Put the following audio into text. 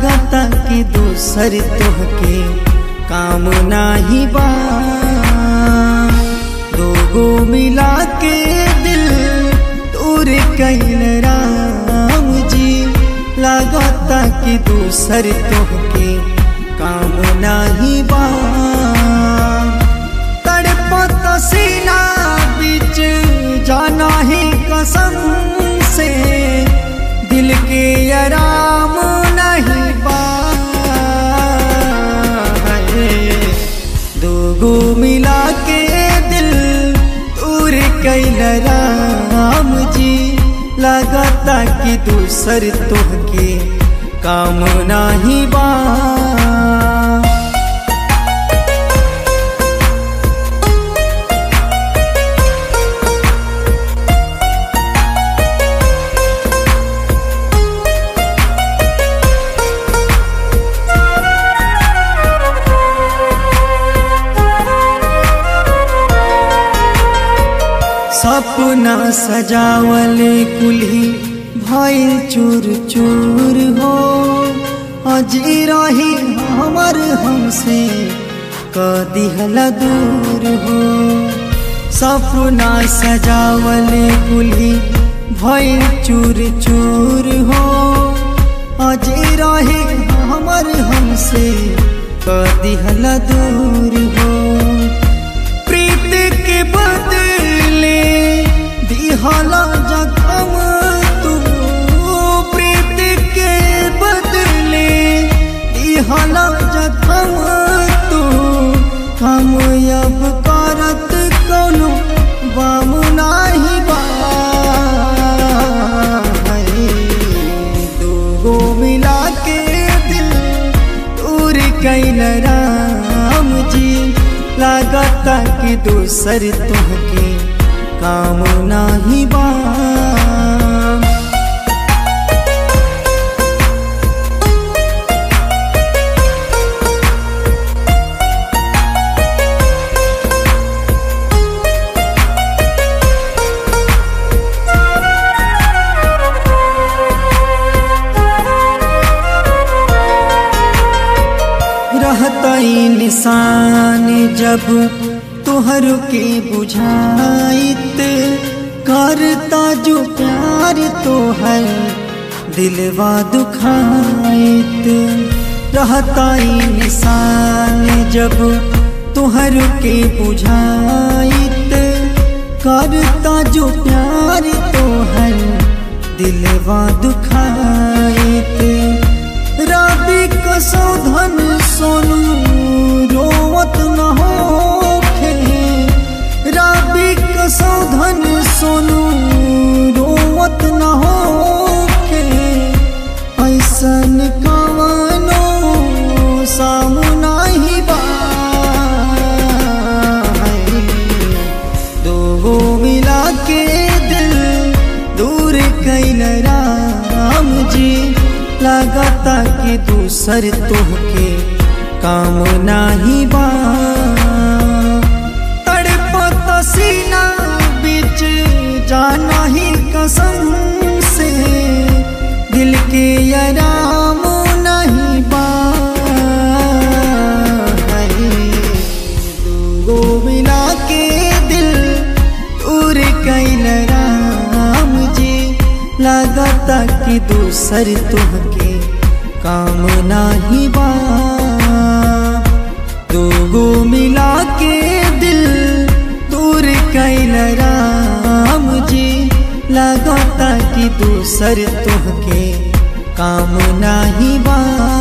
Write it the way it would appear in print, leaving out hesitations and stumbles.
लागता कि दूसर तोहके काम नाही बा। दोगो मिला के दिल दूर कैल राम जी, लागता कि दूसर तोहके काम नाही बा। तड़पत सीना बीच जाना ही कसम से, दिल के आराम नहीं बा। दोगो मिला के दिल दूर कैल राम जी, लागता कि दूसर तोहके काम नाही बा। सपना सजावले कुल्ही भइल चूर चूर हो, अजी रही हमर हमसे कदिहला दूर हो। सपना सजावले कुल्ही भइल चूर चूर हो, अजी रही हमर हमसे कदिहला दूर हो। प्रीत के बदले दिहला जख्म तू, प्रीत के बदले दिहला जख्म तू। कामयाब करत कोनो बाम नाही बा। दोगो मिला के दिल दूर कैल राम जी, लागता कि दूसर तोहके काम नाही बा। रहता निशान जब तुहर के बुझाइत, करता जो प्यार तोहर दिलवा दुखाइत। रहता निशान जब तुहर के बुझाइत, करता जो प्यार तोहर दिलवा दुखाइत। राबी कसौधन सोनू रोवत न होखे, राबी कसौधन सोनू रोवत न होखे। ऐसन कवनो सामना ही बा। दोगो मिला के दिल दूर कैल राम जी, लागता कि दूसर तोहके काम नाही बा। तड़पत सीना बीच जाना ही कसम से, दिल के आराम नहीं बा। दोगो मिला के दिल दूर कैल राम जी, लागता कि दूसर तोहके काम नाही बा। दोगो मिला के दिल दूर कैल राम जी, लागता कि दूसर तोहके काम नाही बा।